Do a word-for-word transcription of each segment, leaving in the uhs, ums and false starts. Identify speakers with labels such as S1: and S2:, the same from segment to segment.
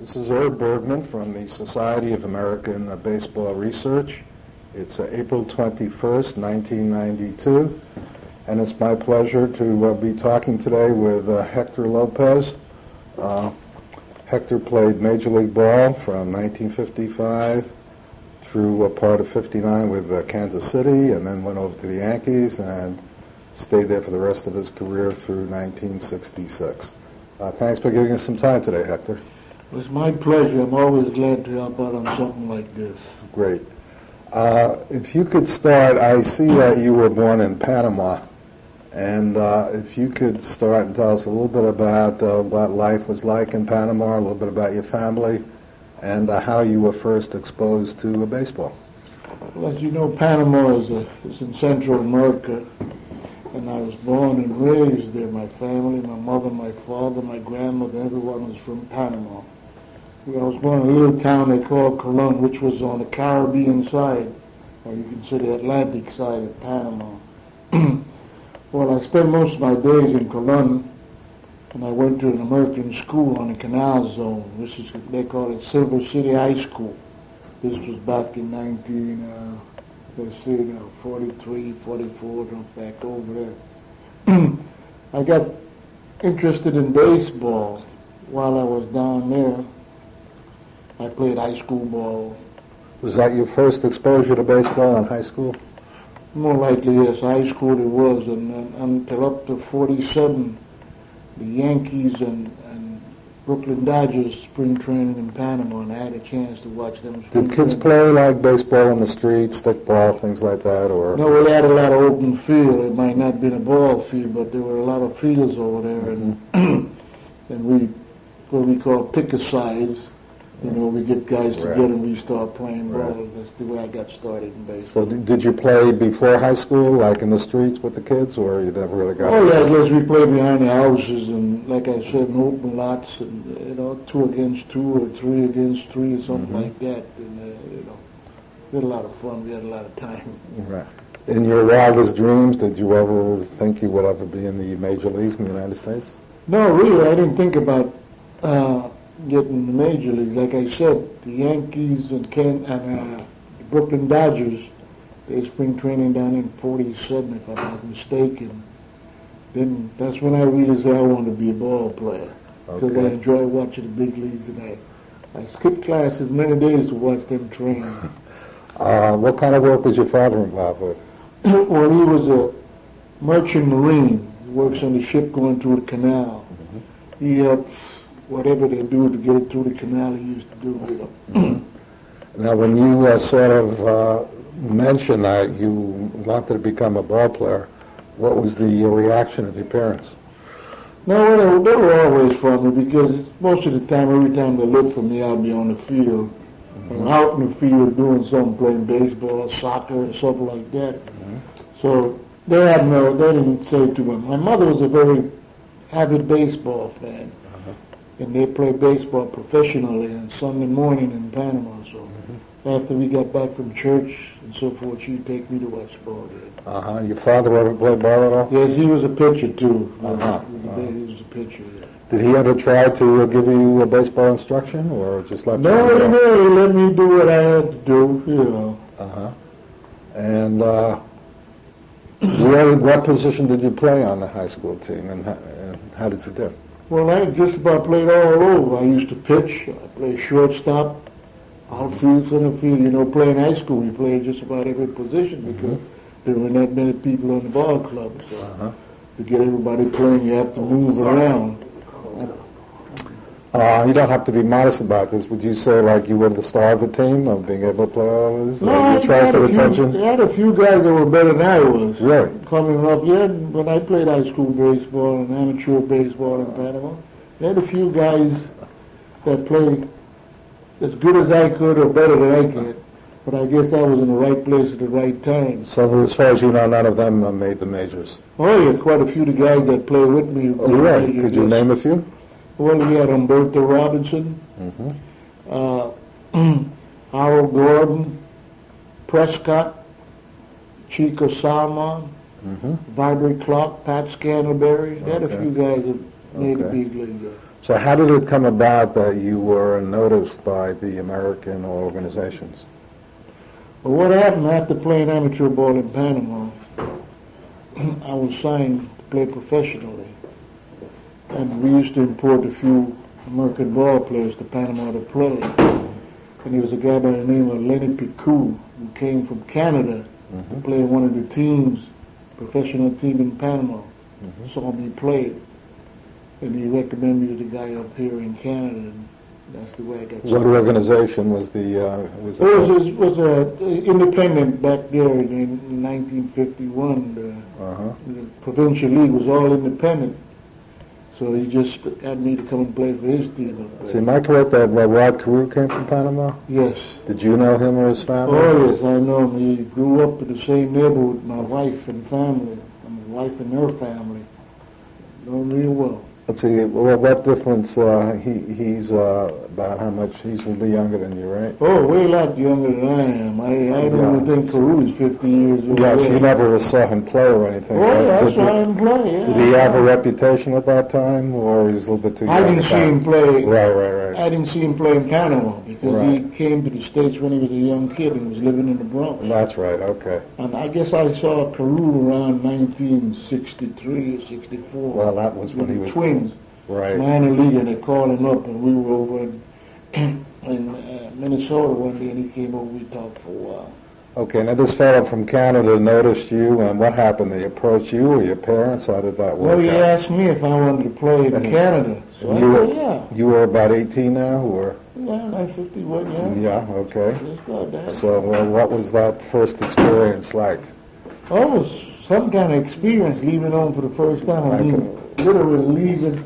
S1: This is Herb Bergman from the Society of American uh, Baseball Research. It's uh, April twenty-first, nineteen ninety-two, and it's my pleasure to uh, be talking today with uh, Hector Lopez. Uh, Hector played Major League Ball from nineteen fifty-five through a part of fifty-nine with uh, Kansas City, and then went over to the Yankees and stayed there for the rest of his career through nineteen sixty-six. Uh, thanks for giving us some time today, Hector.
S2: It's my pleasure. I'm always glad to help out on something like this.
S1: Great. Uh, if you could start, I see that you were born in Panama, and uh, if you could start and tell us a little bit about uh, what life was like in Panama, a little bit about your family, and uh, how you were first exposed to uh, baseball.
S2: Well, as you know, Panama is, a, is in Central America, and I was born and raised there. My family, my mother, my father, my grandmother, everyone was from Panama. I was born in a little town they called Colón, which was on the Caribbean side, or you can say the Atlantic side of Panama. Well, I spent most of my days in Colón, and I went to an American school on the Canal Zone. This is, they call it Silver City High School. This was back in nineteen, uh, let's see, you know, forty-three, forty-four, back over there. I got interested in baseball while I was down there. I played high school ball.
S1: Was that your first exposure to baseball in high school?
S2: More likely, yes. High school it was, and, and until up to forty-seven, the Yankees and, and Brooklyn Dodgers spring training in Panama, and I had a chance to watch them.
S1: Did kids play like baseball in the streets, stickball, things like that, or?
S2: No, we had a lot of open field. It might not have been a ball field, but there were a lot of fields over there, mm-hmm. and and we what we call pick-a-sides. You know, we get guys
S1: Right.
S2: together and we start playing ball.
S1: Right.
S2: That's the way I got started in baseball.
S1: So did, did you play before high school, like in the streets with the kids, or you never really got?
S2: Oh yeah, I guess we played behind the houses and, like I said, in open lots, and you know, two against two or three against three or something
S1: mm-hmm.
S2: like that. And uh, you know, we had a lot of fun. We had a lot of time.
S1: Right. In your wildest dreams, did you ever think you would ever be in the major leagues in the United States?
S2: No, really, I didn't think about uh, getting in the major league. Like I said, the Yankees and Ken and uh, the Brooklyn Dodgers, they spring training down in forty-seven, if I'm not mistaken. Then that's when I realized I wanted to be a ball player, because
S1: Okay.
S2: I enjoy watching the big leagues, and I, I skipped classes many days to watch them train.
S1: Uh, what kind of work was your father involved with?
S2: Well, he was a merchant marine. He works on the ship going through the canal. Mm-hmm. He helps whatever they do to get it through the canal, he used to do with them.
S1: Mm-hmm. Now, when you uh, sort of uh, mentioned that you wanted to become a ball player, what was the reaction of your parents?
S2: No, they were, they were always for me, because most of the time, every time they look for me, I'll be on the field. Mm-hmm. Or out in the field doing something, playing baseball, soccer, or something like that. Mm-hmm. So they had no, they didn't say too much. My mother was a very avid baseball fan. And they play baseball professionally on Sunday morning in Panama. So mm-hmm. after we got back from church and so forth, she'd take me to watch ball there.
S1: Uh-huh. Your father ever play ball at all?
S2: Yes, he was a pitcher too.
S1: Uh-huh.
S2: He, was a, he was a pitcher, yeah.
S1: Did he ever try to uh, give you a baseball instruction, or just let
S2: no,
S1: you
S2: No, no, he let me do what I had to do, you know.
S1: Uh-huh. And uh, where, what position did you play on the high school team, and how, and how did you do?
S2: Well, I just about played all over. I used to pitch. I played shortstop, outfield, center field. You know, playing high school, we played just about every position because mm-hmm. there were not many people on the ball club. So uh-huh. to get everybody playing, you have to move around.
S1: Uh, you don't have to be modest about this. Would you say, like, you were the star of the team, of being able to play all this?
S2: No,
S1: you
S2: I had,
S1: for
S2: a few,
S1: attention?
S2: I had a few guys that were better than I was.
S1: Really?
S2: Coming up, yeah, when I played high school baseball and amateur baseball in Panama, I had a few guys that played as good as I could or better than I could. But I guess I was in the right place at the right time.
S1: So as far as you know, none of them uh, made the majors?
S2: Oh, yeah, quite a few of the guys that played with me.
S1: Oh, really? Could you name a few?
S2: Well, we had Humberto Robinson,
S1: mm-hmm.
S2: uh, Harold Gordon, Prescott, Chico Salmon, mm-hmm. Vibrant Clark, Pat Scantlebury. They had okay. a few guys that made okay. the big league.
S1: So how did it come about that you were noticed by the American organizations?
S2: But what happened after playing amateur ball in Panama, I was signed to play professionally. And we used to import a few American ball players to Panama to play. And there was a guy by the name of Lenny Picou who came from Canada mm-hmm. to play one of the teams, professional team in Panama. Mm-hmm. Saw me play. And he recommended me to the guy up here in Canada. And that's the way I got started.
S1: What organization was the... Uh, was
S2: it was, it was a, a independent back there in, in nineteen fifty-one. The, uh-huh. the provincial league was all independent. So he just had me to come and play for his team.
S1: See, am I correct that uh, Rod Carew came from Panama?
S2: Yes.
S1: Did you know him or his family?
S2: Oh, yes, I know him. He grew up in the same neighborhood with my wife and family, and my wife and her family. Know him real well.
S1: Let's see, well, what difference, uh, he, he's uh, about how much, he's a little younger than you, right?
S2: Oh, way a lot younger than I am. I, I don't yeah. even think Carew is fifteen years old.
S1: Yes, you never saw him play or anything.
S2: Oh,
S1: right?
S2: yeah, I
S1: did
S2: saw
S1: you,
S2: him play, yeah.
S1: Did he have a reputation at that time, or he was a little bit too young?
S2: I didn't see him play.
S1: Right, right, right.
S2: I didn't see him play in Panama, because right. he came to the States when he was a young kid and was living in the Bronx.
S1: That's right, okay.
S2: And I guess I saw Carew around nineteen sixty-three or sixty-four.
S1: Well, that was when he was...
S2: Twins.
S1: Right.
S2: Minor league, and they called him up, and we were over in, in uh, Minnesota one day, and he came over. We talked for a while.
S1: Okay, now this fellow from Canada noticed you, and what happened? They approached you or your parents? How did that work?
S2: Well, he
S1: out?
S2: asked me if I wanted to play in Canada. So
S1: you
S2: I
S1: were,
S2: said, yeah.
S1: You were about eighteen now, or?
S2: Yeah, like fifty-one, yeah.
S1: Yeah, okay.
S2: Just about that.
S1: So, well, what was that first experience like?
S2: Oh, it was some kind of experience leaving home for the first time. I, I mean, can... literally leaving.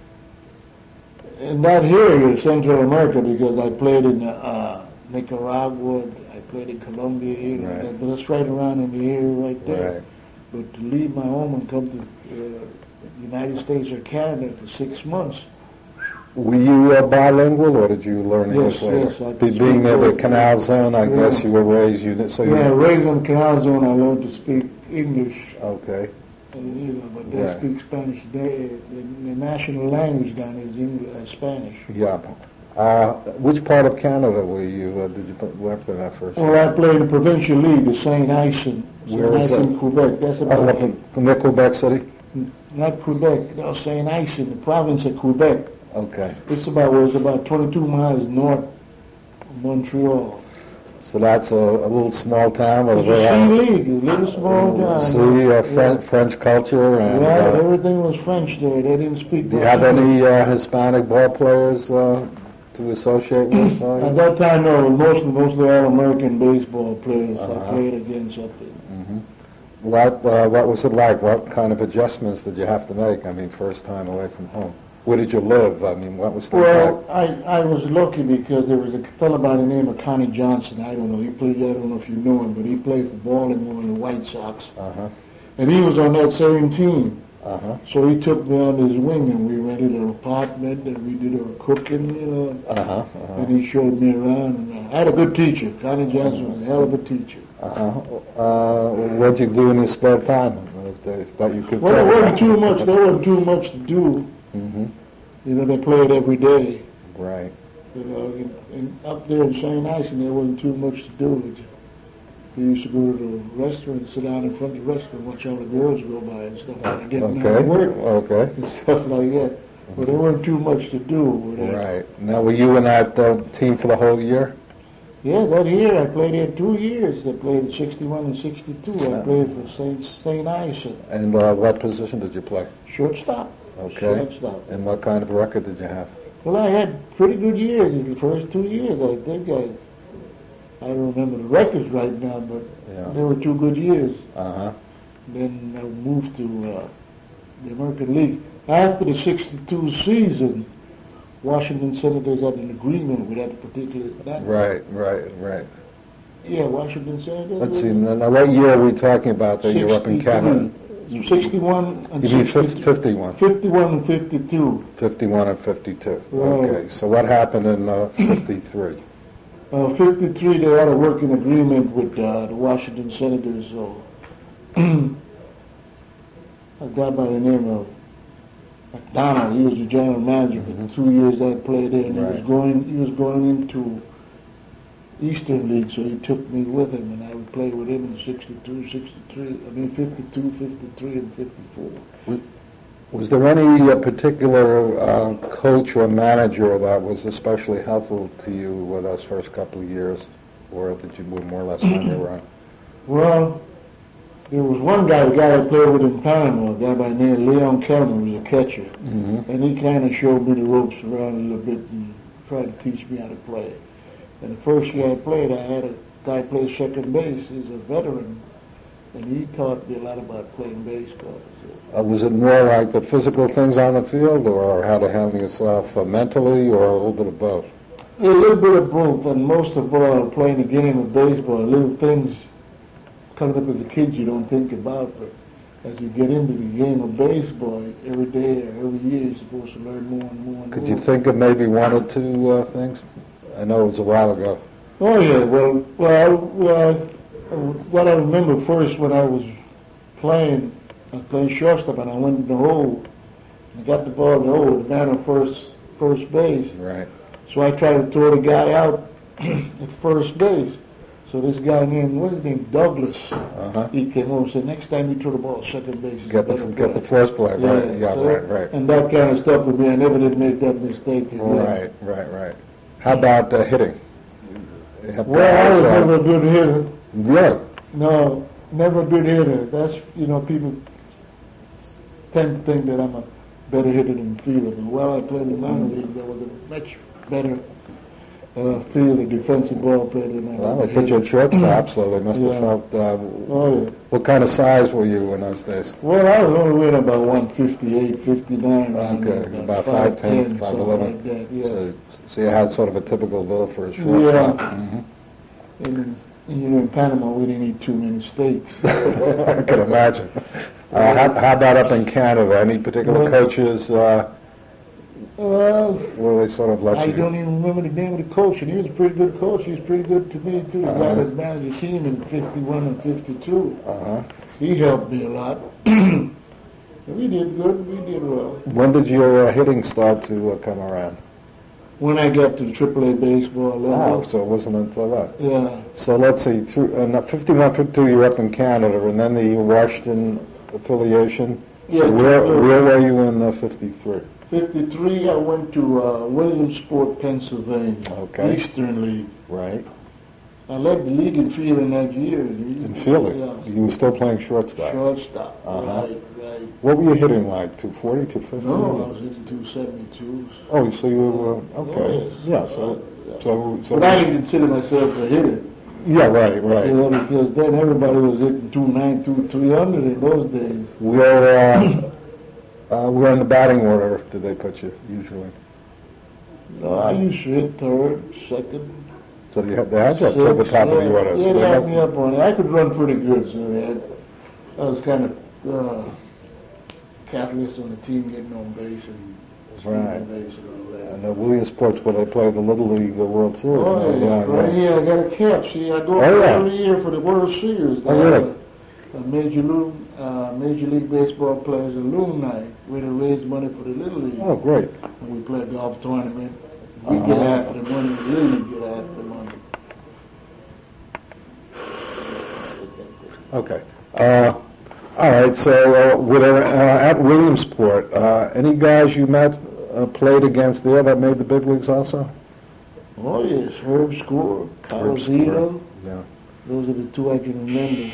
S2: And not here in Central America, because I played in uh, Nicaragua, I played in Colombia here, right. that, but it's right around in the area right there. Right. But to leave my home and come to uh, the United States or Canada for six months.
S1: Were you uh, bilingual, or did you learn English
S2: yes,
S1: later?
S2: Yes, I
S1: Be, Being near the Canal Zone, I
S2: yeah.
S1: guess you were raised. You so
S2: yeah,
S1: you
S2: raised in the Canal Zone. I learned to speak English.
S1: Okay.
S2: And, you know, but they
S1: yeah.
S2: speak Spanish. They, the, the national language down there is English, uh, Spanish.
S1: Yeah. Uh, which part of Canada were you? Uh, did you work for that first?
S2: Well, I played in the provincial league of Saint Hyacinthe.
S1: Where is that?
S2: In Quebec. That's about
S1: uh, near Quebec City.
S2: Not Quebec. No, Saint Hyacinthe, the province of Quebec.
S1: Okay.
S2: It's about well, it's about twenty-two miles north of Montreal.
S1: So that's a, a little small town. With
S2: it's a sea league, a little small town.
S1: See, uh, French, yeah. French culture. And,
S2: right,
S1: uh,
S2: everything was French there. They didn't speak.
S1: Do you have any uh, Hispanic ball players uh, to associate with? Uh,
S2: At that time, no, mostly, mostly all American baseball players
S1: uh-huh.
S2: I played against up there.
S1: Mm-hmm. What, uh, what was it like? What kind of adjustments did you have to make? I mean, first time away from home. Where did you live? I mean, what was the
S2: Well, I, I was lucky because there was a fellow by the name of Connie Johnson. I don't know. He played, I don't know if you know him, but he played for Baltimore and the White Sox.
S1: Uh-huh.
S2: And he was on that same team.
S1: Uh-huh.
S2: So he took me under his wing, and we rented an apartment, and we did our cooking, you know.
S1: Uh-huh. Uh-huh.
S2: And he showed me around. And I had a good teacher. Connie Johnson was a hell of a teacher.
S1: Uh-huh. Uh, what did you do in your spare time in those days that you could?
S2: Well, there wasn't too much. There wasn't too much to do.
S1: Mm-hmm.
S2: You know, they played every day.
S1: Right.
S2: You know, and, and up there in Saint Hyacinthe, there wasn't too much to do. We used to go to the restaurant, sit down in front of the restaurant, watch all the girls go by and stuff like that, getting
S1: okay.
S2: out of work
S1: okay.
S2: and stuff like that. But there wasn't too much to do over there.
S1: Right. Now, were you in that uh, team for the whole year?
S2: Yeah, that year I played there two years. I played in sixty-one and sixty-two. I played for Saint Saint Hyacinthe.
S1: And uh, what position did you play?
S2: Shortstop.
S1: Okay.
S2: Shortstop.
S1: And what kind of record did you have?
S2: Well, I had pretty good years. The first two years, I think I. I don't remember the records right now, but
S1: yeah.
S2: they were two good years.
S1: Uh-huh.
S2: Then I moved to uh, the American League. After the sixty-two season, Washington Senators had an agreement with that particular... That
S1: right, right, right.
S2: Yeah, Washington Senators.
S1: Let's see, now what year are we talking about that you're up in Canada?
S2: sixty-one and
S1: you mean
S2: sixty-two.
S1: fifty-one?
S2: fifty-one and fifty-two.
S1: fifty-one and fifty-two.
S2: Right.
S1: Okay, so what happened in uh, fifty-three?
S2: Uh, fifty-three, they had a working agreement with uh, the Washington Senators. So a guy by the name of McDonald. He was the general manager for the two years I played there, and he was
S1: Right.
S2: going. He was going into Eastern League, so he took me with him, and I would play with him in sixty-two, sixty-three. I mean, fifty-two, fifty-three, and fifty-four.
S1: Was there any uh, particular uh, coach or manager that was especially helpful to you with those first couple of years, or that you were more or less on your own?
S2: Well, there was one guy, the guy I played with in Panama, a guy by the name of Leon Kelman, who was a catcher,
S1: Mm-hmm.
S2: and he kind of showed me the ropes around a little bit and tried to teach me how to play. And the first year I played, I had a guy play second base. He's a veteran, and he taught me a lot about playing baseball. So,
S1: Uh, was it more like the physical things on the field, or how to handle yourself uh, mentally, or a little bit of both?
S2: a little bit of both, and most of all, playing a game of baseball, little things coming up as a kid you don't think about, but as you get into the game of baseball, every day or every year you're supposed to learn more and more and
S1: Could
S2: more.
S1: you think of maybe one or two uh, things? I know it was a while ago.
S2: Oh yeah, well, well, well, what I remember first when I was playing, I was playing shortstop and I went in the hole. I got the ball in the hole, the man on first first base.
S1: Right.
S2: So I tried to throw the guy out at first base. So this guy named, what's his name, Douglas,
S1: Uh-huh.
S2: he came over and said, next time you throw the ball at second base, it's
S1: Get the,
S2: better
S1: get the
S2: play."
S1: first play, right? Yeah,
S2: so-
S1: right, right.
S2: And that kind of stuff with me. I never did make that mistake again.
S1: Right, right, right. How about uh, hitting? You have
S2: Well, I was
S1: guys, uh,
S2: never a good hitter.
S1: Really?
S2: No, never a good hitter. That's, you know, people tend to think that I'm a better hitter than fielder. But while I played in the minor league, there was a much better uh, fielder, defensive ball player than I
S1: Well,
S2: was
S1: they
S2: a
S1: put you at
S2: hitter.
S1: shortstop, so they must have
S2: Yeah.
S1: felt, uh,
S2: Oh, yeah.
S1: what kind of size were you in those days?
S2: Well, I was only weighing about one fifty-eight, fifty-nine. around
S1: Okay,
S2: there,
S1: about five ten, five
S2: something
S1: eleven.
S2: like that, yeah.
S1: So, so you had sort of a typical build for a shortstop. Mhm.
S2: And, you know, in Panama, we didn't eat too many steaks.
S1: I can imagine. Uh, how, how about up in Canada? Any particular
S2: Well-
S1: coaches, uh,
S2: Well,
S1: where they sort of let
S2: I
S1: you?
S2: don't even remember the name of the coach, and he was a pretty good coach. He was pretty good to me, too. The guy
S1: Uh-huh.
S2: that managed the team in fifty-one and fifty-two.
S1: Uh-huh.
S2: He helped me a lot. And we did good. We did well.
S1: When did your uh, hitting start to uh, come around?
S2: When I got to the triple A baseball
S1: Oh,
S2: level,
S1: so it wasn't until that.
S2: yeah,
S1: So let's see, through, uh, fifty-one, fifty-two, you were up in Canada, and then the Washington affiliation.
S2: Yeah,
S1: So where,
S2: uh,
S1: where were you in uh, fifty-three?
S2: fifty-three, I went to uh, Williamsport, Pennsylvania,
S1: Okay.
S2: Eastern League.
S1: Right.
S2: I led the league in fielding that year.
S1: In fielding?
S2: Yeah.
S1: You were still playing shortstop.
S2: Shortstop.
S1: Uh-huh.
S2: Right, right.
S1: What were you hitting like, two forty, two fifty?
S2: No, I was hitting two seventy-twos.
S1: Oh, so you were, uh, okay.
S2: Yes.
S1: Yeah, so, so, so.
S2: But I didn't consider myself a hitter.
S1: Yeah, right,
S2: You
S1: right.
S2: know, because then everybody was hitting two ninety, two three hundred in those days.
S1: Where, uh, uh, where in the batting order did they put you, usually?
S2: No, I used to hit third, second,
S1: So you had, they had you up to the
S2: sixth,
S1: top of the
S2: yeah.
S1: order. so
S2: Yeah,
S1: they
S2: they had
S1: must-
S2: me up on it. I could run pretty good, so they had, I was kind of uh, catalyst on the team getting on base and stealing
S1: Right.
S2: base and all that.
S1: And uh, Williamsport's where they play the Little League uh, World Series.
S2: Oh,
S1: now,
S2: yeah, right
S1: yeah.
S2: here, I got a cap. See, I go
S1: Oh, yeah.
S2: every year for the World Series.
S1: Oh, really?
S2: A Major League, uh, Major League Baseball players a Loom night where they raise money for the Little League.
S1: Oh, great.
S2: And we play a golf tournament. We
S1: Uh-huh.
S2: get half of the money, the Little League get half the money.
S1: Okay. Uh, all right, so uh, with, uh, at Williamsport, uh, any guys you met, uh, played against there that made the big leagues also?
S2: Oh, yes, Herb Score, Carlos
S1: Score.
S2: Zito.
S1: Yeah.
S2: Those are the two I can remember.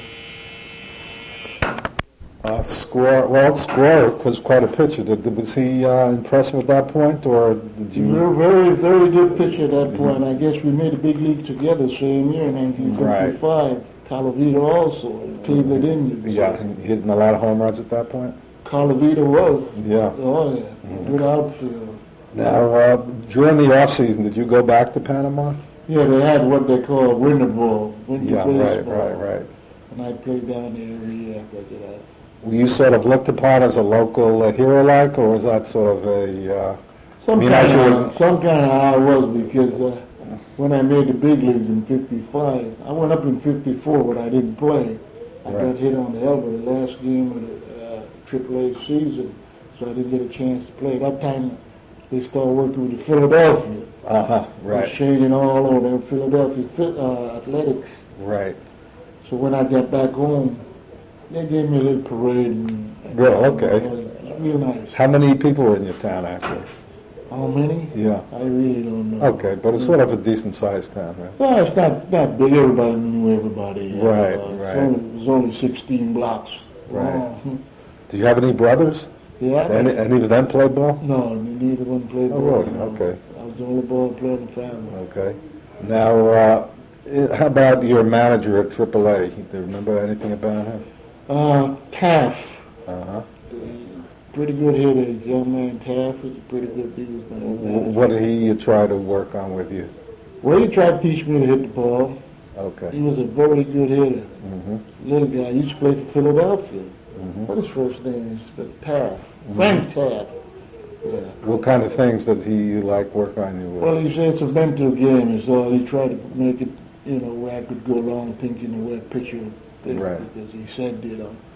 S1: Uh, Score, well, Score was quite a pitcher. Did, did- was he uh, impressive at that point, or did
S2: We were
S1: you?
S2: very, very good pitcher at that point. I guess we made the big league together same year, nineteen fifty-five. Calavita also, Cleveland Indians.
S1: Yeah, he hitting a lot of home runs at that point?
S2: Calavita was.
S1: Yeah.
S2: Oh, yeah. Good outfield.
S1: Now, uh, during the off-season, did you go back to Panama?
S2: Yeah, they had what they call winter ball, winter
S1: Yeah,
S2: baseball.
S1: right, right, right.
S2: And I played down there every year after I get out.
S1: Were you sort of looked upon as a local uh, hero-like, or was that sort of a, uh,
S2: Some
S1: mean,
S2: kind
S1: actually-
S2: of, some kind of I was because uh, when I made the big leagues in fifty-five, I went up in fifty-four, but I didn't play. I
S1: Right.
S2: got hit on the elbow the last game of the uh, triple A season. so I didn't get a chance to play. That time they started working with the Philadelphia.
S1: Uh-huh,
S2: Right.
S1: right,
S2: Shading all over there, Philadelphia uh, Athletics.
S1: right.
S2: So when I got back home, they gave me a little parade. And,
S1: Well, okay.
S2: It was real nice.
S1: How many people were in your town, actually?
S2: How many?
S1: Yeah.
S2: I really don't know.
S1: Okay, but it's sort of a decent-sized town, right?
S2: Well, it's not, not big. Everybody knew everybody.
S1: Right,
S2: uh,
S1: right.
S2: It's only, it was only sixteen blocks.
S1: Right.
S2: Oh.
S1: Do you have any brothers?
S2: Yeah.
S1: Any, any of them play ball?
S2: No, neither one played
S1: Oh,
S2: ball.
S1: really? Okay.
S2: I was the only ball player in the family.
S1: Okay. Now, uh, i- how about your manager at triple A? Do you remember anything about him?
S2: Uh, Taft.
S1: Uh-huh.
S2: Pretty good hitter. Young man Taft was a pretty good dude.
S1: W- What did he uh, try to work on with you?
S2: Well, he tried to teach me to hit the ball.
S1: Okay.
S2: He was a very good hitter.
S1: Mm-hmm.
S2: Little guy. He used to play for Philadelphia.
S1: Mm-hmm.
S2: What his first name is? But Taft. Frank Taft. Yeah.
S1: What kind of things did he like work on you with?
S2: Well, he said it's a mental game, so he tried to make it, you know, where I could go around thinking the way a pitcher thinks.
S1: Right.
S2: Because he said, you know,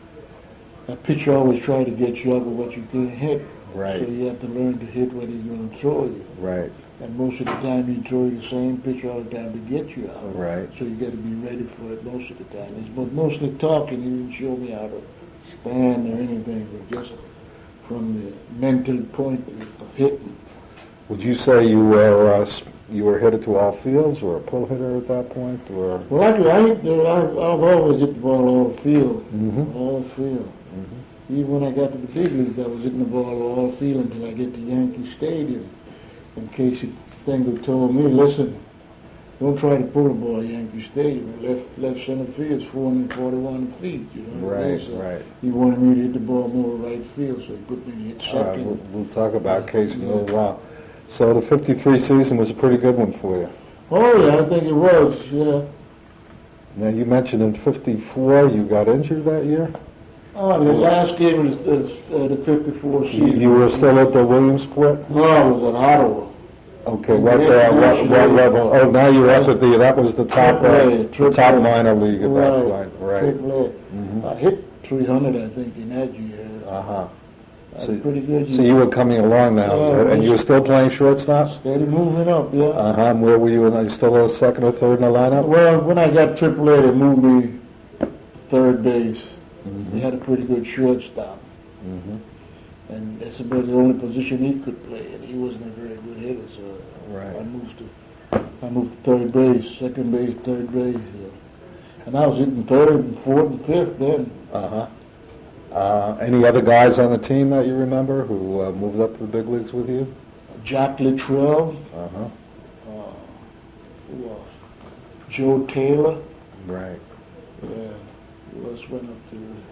S2: a pitcher always try to get you out of what you can't hit.
S1: Right.
S2: So you have to learn to hit what he's going to throw you.
S1: Right.
S2: And most of the time he throw you the same pitch all the time to get you out.
S1: Right.
S2: So you got to be ready for it most of the time. It's but mostly talking. He didn't show me how to stand or anything, but just from the mental point of hitting.
S1: Would you say you were uh, s- you were headed to all fields, or a pull hitter at that point, or?
S2: Well, I, I hit the, I've, I've always hit the ball all field,
S1: Mhm.
S2: all field. Even when I got to the big leagues, I was hitting the ball all field until I get to Yankee Stadium. And Casey Stengel told me, listen, don't try to pull the ball at Yankee Stadium. Left left center field is four hundred forty-one feet, you know what I mean?
S1: Right,
S2: So
S1: right.
S2: he wanted me to hit the ball more right field, so he put me to hit
S1: All right,
S2: second.
S1: we'll, we'll talk about Case in a little while. So the fifty-three season was a pretty good one for you.
S2: Oh, yeah, I think it was, yeah.
S1: Now, you mentioned in fifty-four you got injured that year?
S2: Oh, the last game of the, uh, the fifty-four
S1: You,
S2: season.
S1: you were still at the Williamsport?
S2: No, I was at Ottawa.
S1: Okay, what, uh, what, what level? Oh, now you're up at the, that was the top, uh,
S2: Triple A,
S1: the
S2: Triple
S1: top
S2: A.
S1: minor league at that
S2: Right,
S1: point, right?
S2: Triple A.
S1: Mhm.
S2: I hit three hundred, I think, in that year.
S1: Uh-huh.
S2: That's
S1: So-
S2: pretty good.
S1: So you were coming along now,
S2: Yeah,
S1: and you were still playing shortstop?
S2: Steady moving up, yeah.
S1: Uh-huh, and where were you, in- are you still a second or third in the lineup?
S2: Well, when I got triple A, they moved me third base.
S1: Mhm.
S2: He had a pretty good shortstop,
S1: Mhm.
S2: and that's about the only position he could play, and he wasn't a very good hitter, so I
S1: Right.
S2: moved to I moved to third base, second base, third base, yeah. And I was hitting third and fourth and fifth then.
S1: Uh-huh. Uh, any other guys on the team that you remember who uh, moved up to the big leagues with you?
S2: Jack Littrell,
S1: Uh-huh.
S2: uh, who else? Joe Taylor.
S1: Right.
S2: Yeah, who else went up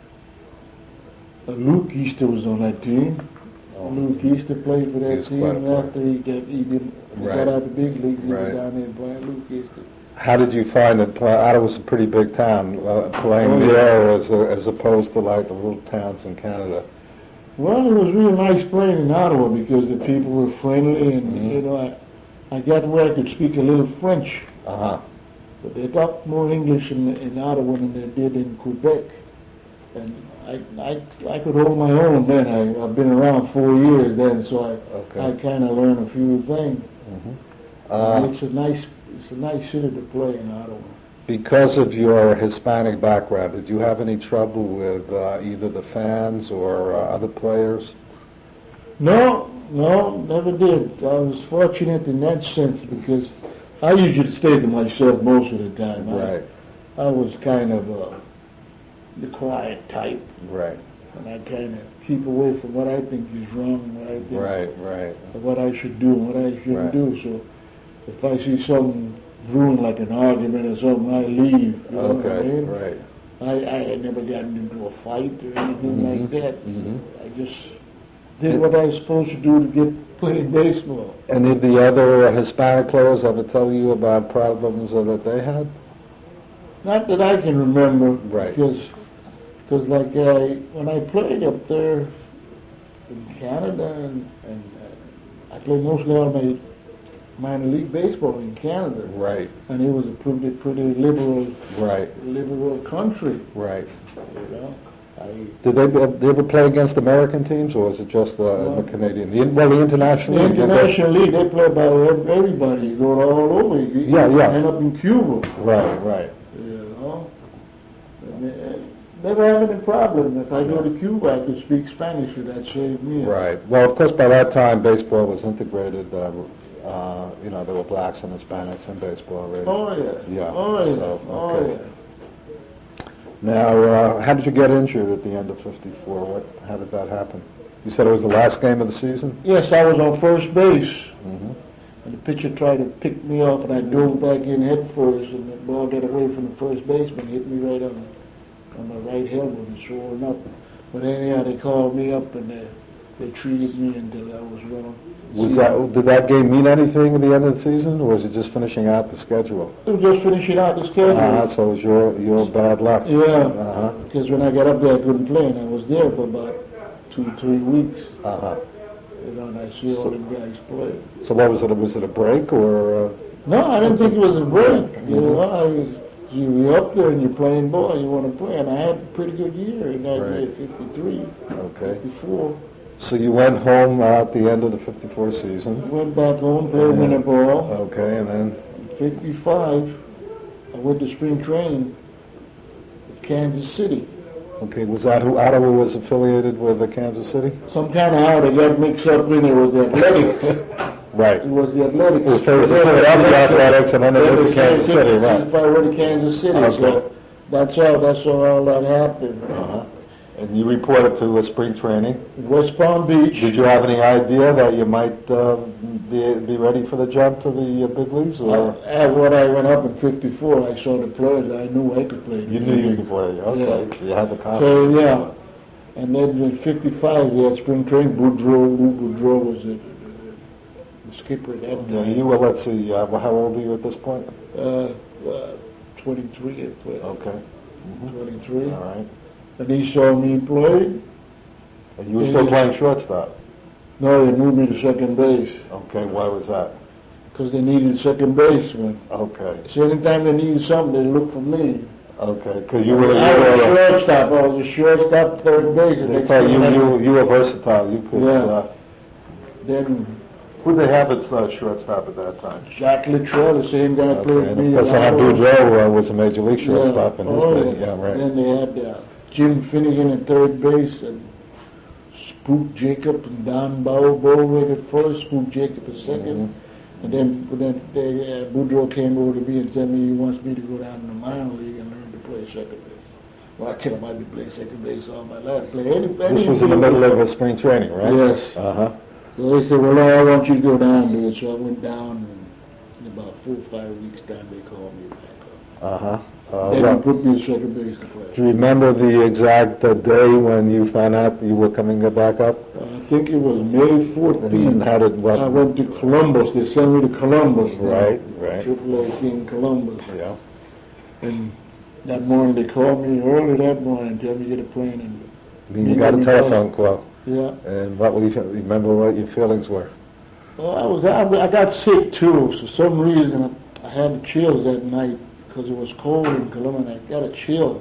S2: there? Uh, Luke Easter was on that team.
S1: Oh.
S2: Luke Easter played for that
S1: He's
S2: team
S1: quite a player.
S2: after he got he, did, he
S1: Right.
S2: got out of the big leagues. He
S1: Right.
S2: was down there playing Luke Easter.
S1: How did you find it? Pla- Ottawa's a pretty big town. Uh, playing
S2: Oh, yeah.
S1: there as, a, as opposed to like the little towns in Canada.
S2: Well, it was really nice playing in Ottawa because the people were friendly, and
S1: Mhm.
S2: you know, I, I got where I could speak a little French,
S1: Uh-huh.
S2: but they talked more English in, in Ottawa than they did in Quebec, and I, I, I could hold my own then. I, I've been around four years then, so I, I
S1: Okay.
S2: kind of learned a few things.
S1: Mhm.
S2: And
S1: Uh,
S2: it's a nice, it's a nice city to play in Ottawa.
S1: because of your Hispanic background, did you have any trouble with uh, either the fans or uh, other players?
S2: No, no, never did. I was fortunate in that sense because I usually stay to myself most of the time. I,
S1: Right,
S2: I was kind of uh, the quiet type,
S1: right,
S2: and I kind of keep away from what I think is wrong, what I think,
S1: right, right.
S2: what I should do, and what I shouldn't
S1: Right.
S2: do. So if I see something brewing like an argument or something, I leave. You know what I
S1: Okay,
S2: mean?
S1: right.
S2: I, I had never gotten into a fight or anything
S1: Mhm,
S2: like that.
S1: mhm.
S2: I just did what I was supposed to do to get playing baseball.
S1: Any of the other Hispanic players ever tell you about problems that they had?
S2: Not that I can remember,
S1: Right.
S2: because because like I, when I played up there in Canada, and, and uh, I played mostly all my minor league baseball in Canada,
S1: Right,
S2: and it was a pretty pretty liberal
S1: right,
S2: liberal country,
S1: right.
S2: you know. I,
S1: Did they, did they ever play against American teams, or was it just uh,
S2: No.
S1: the Canadian? The, well, the international.
S2: the
S1: league, did they-
S2: international league, they play by ev- everybody. You go all over. You
S1: Yeah, yeah.
S2: end up in Cuba.
S1: Right, right.
S2: You know? And they- Never have any problem. If I go to Cuba, I could speak Spanish, so that saved me.
S1: Right. Well, of course, by that time, baseball was integrated. Uh, uh, you know, there were blacks and Hispanics in baseball already.
S2: Oh, yeah.
S1: Yeah,
S2: Oh, yeah.
S1: so,
S2: Oh,
S1: okay.
S2: yeah.
S1: Now, uh, how did you get injured at the end of fifty-four? What? How did that happen? You said it was the last game of the season?
S2: Yes, I was on first base.
S1: Mm-hmm.
S2: And the pitcher tried to pick me off, and I dove back in head first, and the ball got away from the first baseman, hit me right on, on my right helmet and swollen up. But anyhow, they called me up, and they, they treated me until I was well.
S1: Was that, did that game mean anything at the end of the season, or was it just finishing out the schedule?
S2: It was just finishing out the schedule.
S1: Uh-huh, so it was your, your bad luck.
S2: Yeah,
S1: Uh-huh.
S2: because when I got up there, I couldn't play, and I was there for about two, three weeks.
S1: Uh-huh.
S2: You know, and I see all them guys play.
S1: So what was it? Was it a break, or? Uh,
S2: No, I didn't think it was a break. You know, I was, you, you're up there and you're playing ball, you want to play, and I had a pretty good year in that
S1: Right.
S2: year, fifty-three,
S1: okay.
S2: fifty-four.
S1: So you went home uh, at the end of the fifty-four season.
S2: Went back home, played winter ball.
S1: Okay, and then,
S2: In fifty-five, I went to spring training at Kansas City.
S1: okay, was that who Ottawa was affiliated with, uh, Kansas City?
S2: Some kind of how they got mixed up in there with the athletics.
S1: Right.
S2: It was the athletics.
S1: It was first the Philadelphia Athletics, and then they went to Kansas City, right?
S2: I went to Kansas City,
S1: Okay.
S2: so that's all, that's all, all that happened.
S1: Uh-huh. And you reported to uh, spring training.
S2: West Palm Beach.
S1: Did you have any idea that you might uh, be, be ready for the jump to the uh, big leagues, or
S2: Uh, when I went up in fifty-four, I saw the players, I knew I could play.
S1: you knew you could play? Okay, so you had the confidence.
S2: So, yeah. And then in fifty-five, we had spring training. Boudreau, Lou Boudreau was the, the skipper at that
S1: Yeah,
S2: time.
S1: you were, let's see, uh, how old are you at this point?
S2: Uh, uh, twenty-three, I played.
S1: Okay,
S2: twenty-three.
S1: all right.
S2: And he saw me play.
S1: And you were still playing shortstop?
S2: No, they moved me to second base
S1: Okay, why was that?
S2: because they needed a second baseman.
S1: Okay,
S2: So anytime they needed something, they looked for me.
S1: okay, because you were, you
S2: I was a
S1: were,
S2: shortstop. I was a shortstop, third base. and
S1: they
S2: they
S1: thought you,
S2: still had
S1: you,
S2: me.
S1: you were versatile, you could,
S2: Yeah.
S1: uh,
S2: Then
S1: who'd they have at uh, shortstop at that time?
S2: Jacques Littrell, the same guy played
S1: Okay,
S2: with
S1: and
S2: me.
S1: of course, I had
S2: at Ottawa.
S1: Boudreau uh, was a major league shortstop in his
S2: Oh,
S1: day, yeah, right.
S2: Then they had uh, Jim Finnegan at third base and Spook Jacob and Don Bow Bowman at first, Spook Jacob at second.
S1: Mm-hmm.
S2: And then, then they, uh, Boudreau came over to me and told me he wants me to go down to the minor league and learn to play second base. Well, I tell him I've been playing second base all my life. Play any, any
S1: This was in the middle of a spring training, right?
S2: Yes.
S1: Uh-huh.
S2: So they said, well, no, I want you to go down to it. So I went down, and in about four or five weeks' time, they called me back up.
S1: Uh-huh. Uh,
S2: Then
S1: well,
S2: they put me at second base to play.
S1: do you remember the exact uh, day when you found out you were coming back up?
S2: Uh, I think it was May
S1: And
S2: fourteenth.
S1: how did, what?
S2: I went to Columbus. They sent me to Columbus.
S1: Right, right.
S2: Triple A team in Columbus.
S1: Yeah.
S2: And that morning, they called me early that morning and told me to get a plane. And
S1: I mean, you got a telephone call,
S2: yeah.
S1: and what were you, remember what your feelings were?
S2: Well, I was I, I got sick too. For some reason, I, I had the chills that night because it was cold in Columbus. I got a chill,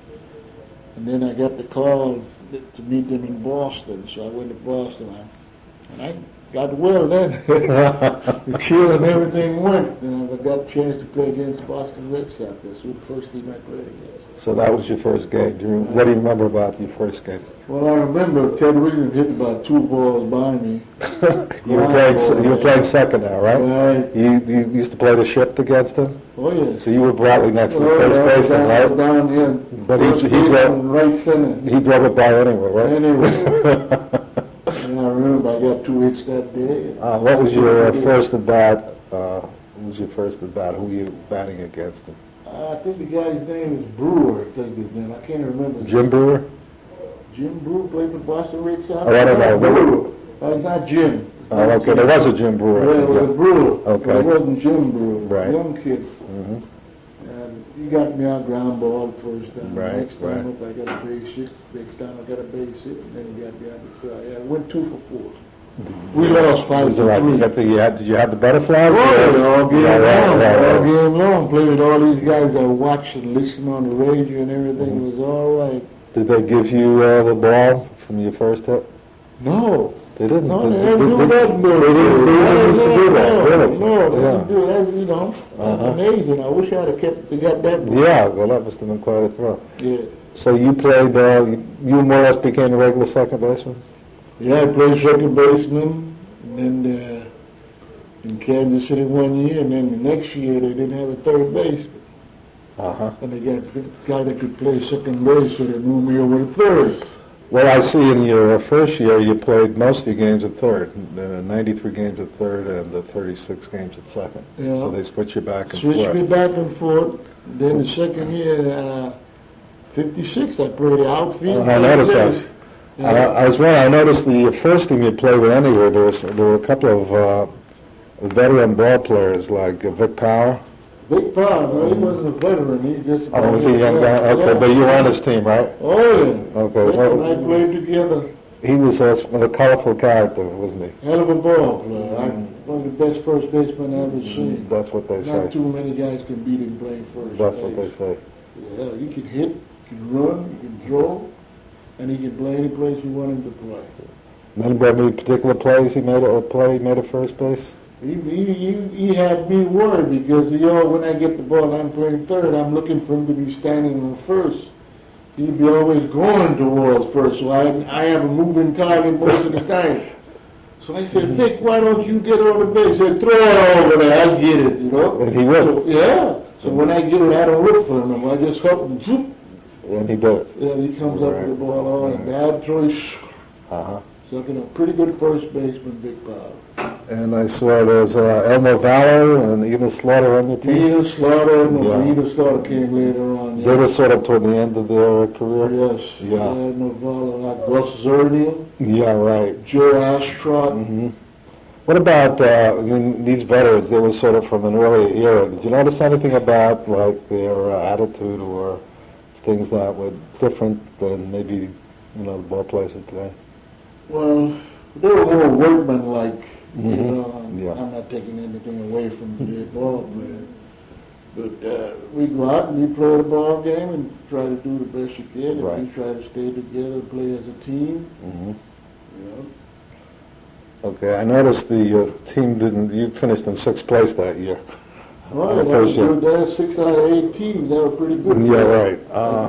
S2: and then I got the call to meet them in Boston. So I went to Boston, and I got well then. The chill and everything went, and I got a chance to play against Boston Red Sox. That's who the first team I played against.
S1: So that was your first game. Do you, what do you remember about your first game?
S2: Well, I remember Ted Williams hit about two balls by me.
S1: You were playing, you were playing second now, right?
S2: Right.
S1: You, you used to play the shift against him?
S2: Oh, yes.
S1: So you were Bradley next to the
S2: Oh,
S1: first
S2: yeah,
S1: baseman,
S2: down,
S1: right?
S2: down here.
S1: But he-
S2: First
S1: he
S2: baseman,
S1: drove-
S2: right center.
S1: He drove it by anyway, right?
S2: Anyway. And I remember I got two hits that day.
S1: Uh, what was your uh, first at bat? Uh, what was your first at bat? Who were you batting against him?
S2: Uh, I think the guy's name is Brewer, I think his name. I can't remember.
S1: Jim Brewer?
S2: Jim Brewer played for Boston Red Sox?
S1: Oh, I don't know.
S2: Brewer. Uh, not Jim.
S1: Oh, okay. There was a Jim Brewer.
S2: Yeah, it was a Brewer.
S1: Okay.
S2: But it wasn't Jim Brewer.
S1: Right.
S2: Young kid.
S1: Mhm.
S2: And he got me on ground ball the first time.
S1: Right,
S2: Next time
S1: right.
S2: up, I got a base hit. Next time, I got a base hit. And then he got me on the try. Yeah, I went two for four. We lost five
S1: Was it
S2: to
S1: like, you
S2: three.
S1: got the, you had, did you have the butterflies?
S2: Oh,
S1: or-
S2: all game
S1: Yeah, right,
S2: long,
S1: right,
S2: all
S1: right.
S2: game long. Played with all these guys I watched and listened on the radio and everything. It was all right.
S1: Did they give you uh, the ball from your first hit?
S2: No.
S1: They didn't.
S2: No,
S1: they,
S2: they didn't do
S1: they,
S2: that.
S1: They didn't, they didn't used to do that,
S2: no,
S1: really?
S2: No, they
S1: Yeah.
S2: didn't do that, you know. That's
S1: Uh-huh.
S2: amazing. I wish I'd have kept, they got that ball.
S1: Yeah, well, that must have been quite a throw.
S2: Yeah.
S1: So you played, uh, you you more or less became a regular second baseman?
S2: Yeah, I played second baseman, and then uh, in Kansas City one year, and then the next year they didn't have a third baseman.
S1: Uh-huh.
S2: And they got a guy that could play second base, so they moved me over to third.
S1: Well, I see in your uh, first year you played most of your games at third, uh, ninety-three games at third and uh, thirty-six games at second.
S2: Yeah.
S1: So they switch you back and
S2: Switched
S1: forth.
S2: me back and forth. Then the second year, uh, fifty-six, I played the outfield.
S1: Uh, I noticed that.
S2: third base.
S1: I, I was well, I noticed the first team you played with anywhere, there, was, there were a couple of uh, veteran ball players like uh, Vic Power.
S2: Vic Power, no, he wasn't a veteran. He just.
S1: Oh, was he a young guy? Okay,
S2: Yeah.
S1: but you were on his team, right?
S2: Oh, yeah.
S1: Okay.
S2: Vic
S1: Well,
S2: and I played together.
S1: he was a, a colorful character, wasn't he?
S2: Hell of a ball player. I, one of the best first basemen I've ever seen.
S1: That's what they say.
S2: Not too many guys can beat him playing first.
S1: That's
S2: base.
S1: what they say.
S2: Yeah, he can hit, he can run, he can throw, and he can play any place you want him to play.
S1: Remember any particular plays he made a play he made at first base?
S2: He, he, he, he had me worried because, you know, when I get the ball and I'm playing third, I'm looking for him to be standing on first. He'd be always going towards first, so I, I have a moving target most of the time. So I said, Vic, why don't you get on the base? He said, throw it over there, I get it, you know.
S1: And he would.
S2: So, yeah. So when I get it, I don't look for him. I just help him. Whoop.
S1: And he did it.
S2: Yeah, he comes up with the ball on a bad choice.
S1: Uh-huh.
S2: So a pretty good first baseman, Big Power.
S1: And I saw there's uh, Elmer Vallow and Edith Slaughter on the team.
S2: Edith Slaughter, no,
S1: Yeah.
S2: Edith Slaughter came later on.
S1: They
S2: Yeah.
S1: were sort of toward the end of their career.
S2: Yes.
S1: Yeah.
S2: Yeah, Novala, like Gus Zernial,
S1: Yeah, right.
S2: Joe Astrot.
S1: hmm What about uh, I mean, these veterans? They were sort of from an earlier era. Did you notice anything about like their uh, attitude or things that were different than maybe you know the ball players of today?
S2: Well, they were more workmanlike. You
S1: Mhm.
S2: know, I'm,
S1: Yeah.
S2: I'm not taking anything away from the ball player. But uh, we go out and we play the ball game and try to do the best you can.
S1: Right.
S2: And we try to stay together, play as a team.
S1: hmm
S2: You know.
S1: Okay, I noticed the uh, team didn't. You finished in sixth place that year.
S2: Oh, that was good. There, six out of eight teams. That were pretty good.
S1: Yeah, right. Uh,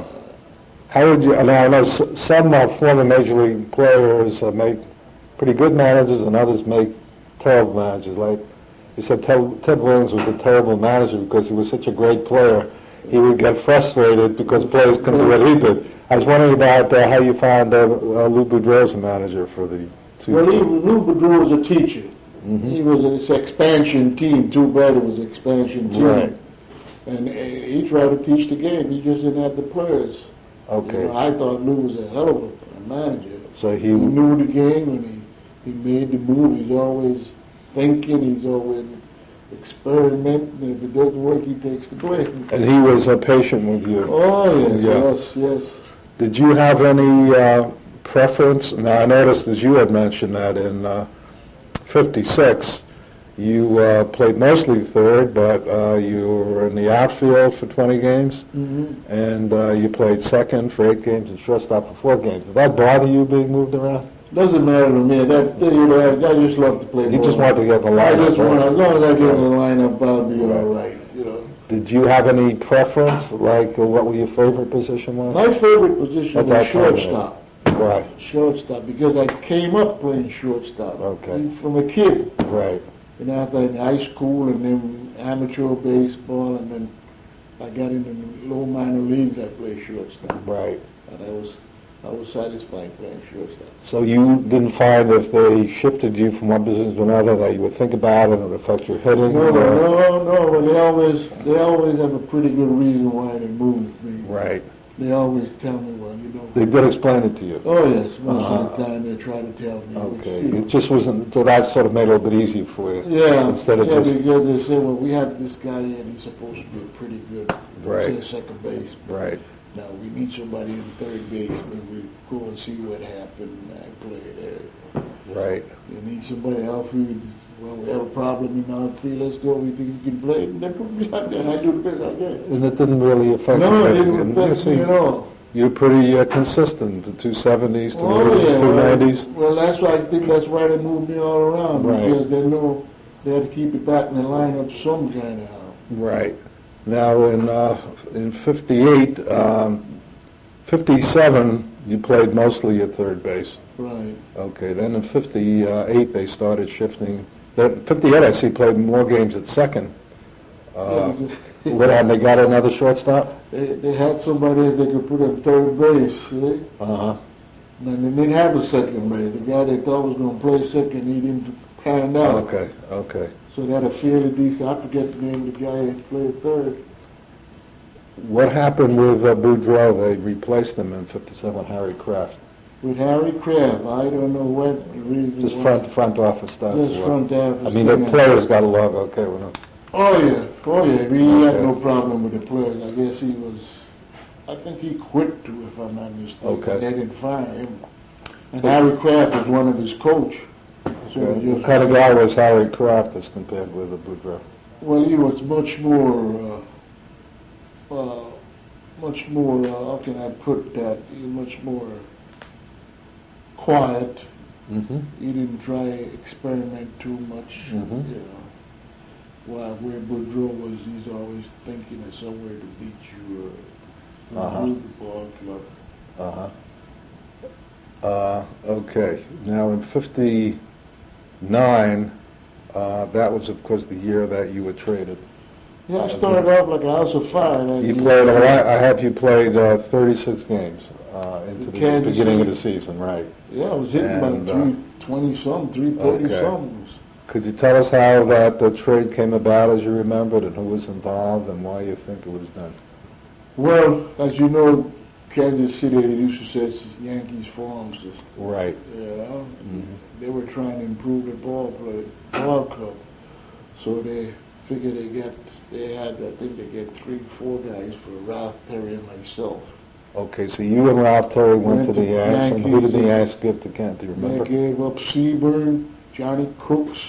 S1: how would you? Now I know s- some uh, former major league players uh, make pretty good managers, and others make terrible managers. Like you said, Ted, Ted Williams was a terrible manager because he was such a great player. He would get frustrated because players couldn't do what he did. I was wondering about uh, how you found uh, uh, Lou Boudreau as a manager for the two.
S2: Well, he, Lou Boudreau was a teacher.
S1: Mhm.
S2: He was this expansion team. Too bad it was an expansion team.
S1: Right.
S2: And uh, he tried to teach the game. He just didn't have the players.
S1: Okay.
S2: You know, I thought Lou was a hell of a, a manager.
S1: So he.
S2: He knew the game and he, he made the move. He's always thinking. He's always experimenting. If it doesn't work, he takes the blame.
S1: And he was uh, patient with you.
S2: Oh, yes,
S1: Yeah.
S2: yes, yes.
S1: Did you have any uh, preference? Now, I noticed, as you had mentioned, that in uh, fifty-six, you uh, played mostly third, but uh, you were in the outfield for twenty games,
S2: Mm-hmm.
S1: and uh, you played second for eight games and shortstop for four games. Did that bother you being moved around?
S2: Doesn't matter to me. That, you know, I, I just love to play
S1: You
S2: ball.
S1: just wanted to get in the
S2: I
S1: lineup,
S2: just want,
S1: right?
S2: as long as I get in the lineup, I'll be
S1: Right.
S2: all right, you know.
S1: Did you have any preference, like uh, what were your favorite position was?
S2: My favorite position
S1: At
S2: was
S1: that time,
S2: shortstop.
S1: Right,
S2: Shortstop, because I came up playing shortstop.
S1: Okay.
S2: From a kid.
S1: right.
S2: And after in high school and then amateur baseball and then I got into the low minor leagues, I played shortstop.
S1: Right.
S2: And I was I was satisfied playing shortstop.
S1: So you didn't find if they shifted you from one position to another that you would think about it and it would affect your hitting?
S2: No,
S1: or-
S2: no, no, but they always they always have a pretty good reason why they moved me.
S1: Right.
S2: They always tell me, well, you know.
S1: They did explain it to you?
S2: Oh yes, most
S1: Uh-huh.
S2: of the time they try to tell me. which,
S1: Okay.
S2: you know,
S1: It just wasn't, so that sort of made it a little bit easier for you?
S2: Yeah,
S1: Instead of
S2: yeah,
S1: just,
S2: because they say, well, we have this guy here, and he's supposed to be pretty good,
S1: Right.
S2: say second base.
S1: right.
S2: Now, we need somebody in third base, and we go and see what happened, and I play there.
S1: Right.
S2: You need somebody outfield, well, we have a problem in outfield, let's go, we think you can play, and then put me out there, and I do the best I can.
S1: And it didn't really affect you?
S2: No, it
S1: did
S2: didn't
S1: And
S2: affect
S1: you
S2: me
S1: see,
S2: at all.
S1: you're pretty uh, consistent, the two seventies, two
S2: Oh,
S1: eighties,
S2: yeah,
S1: two
S2: well,
S1: nineties.
S2: well, that's why I think that's why they moved me all around,
S1: Right.
S2: because they know they had to keep it back in the lineup some kind of how.
S1: Right. Now, in uh, in fifty-eight, um, fifty-seven, you played mostly at third base.
S2: Right.
S1: Okay, then in fifty-eight, they started shifting. Then fifty-eight, I see, played more games at second. Uh,
S2: Yeah,
S1: what, and they got another shortstop?
S2: They, they had somebody that they could put at third base, see?
S1: Uh-huh.
S2: And they didn't have a second base. The guy they thought was going to play second, he didn't pan out.
S1: Okay, okay.
S2: So they had a fairly decent, I forget the name of the guy that played third.
S1: What happened with uh, Boudreaux? They replaced him in fifty-seven, Harry Kraft.
S2: With Harry Kraft, I don't know what the reason
S1: Just
S2: was.
S1: front front office stuff.
S2: Just front office.
S1: I mean, the
S2: thing.
S1: players got along okay with him.
S2: Oh, yeah. Oh, yeah. He had
S1: Okay.
S2: no problem with the players. I guess he was, I think he quit too, if I'm not mistaken.
S1: Okay.
S2: They didn't fire him. And Harry Kraft was one of his coach. So
S1: Okay.
S2: just-
S1: What kind of guy was Harry Kraft as compared with uh, Boudreaux?
S2: Well, he was much more, uh, uh, much more, uh, how can I put that? He was much more quiet.
S1: Mm-hmm.
S2: He didn't try to experiment too much,
S1: Mhm.
S2: you know. While where Boudreaux was, he's always thinking of somewhere to beat you or
S1: Uh-huh.
S2: improve the ball club.
S1: Uh-huh. Uh, okay. Now, in fifty-nine, uh, that was, of course, the year that you were traded.
S2: Yeah, I started off like a house of fire. That
S1: You
S2: year.
S1: played, all right, I have you played uh, thirty-six games uh, into the
S2: Kansas
S1: beginning of
S2: City.
S1: the season, right?
S2: Yeah, I was hitting
S1: And,
S2: about
S1: uh,
S2: three twenty something, three thirty
S1: okay.
S2: something.
S1: Could you tell us how that the trade came about, as you remembered, and who was involved, and why you think it was done?
S2: Well, as you know, Kansas City, they used to say it's Yankees farm system.
S1: Right.
S2: You know,
S1: Mhm.
S2: they were trying to improve the ball play, ball club. So they figured they got, they had, I think they get three, four guys for Ralph Perry and myself.
S1: Okay, so you and Ralph Terry went,
S2: Went
S1: to the
S2: to
S1: Yanks, and who did the
S2: Yankees.
S1: Yanks give to Kent? Do you
S2: They
S1: remember?
S2: gave up Seaburn, Johnny Crooks,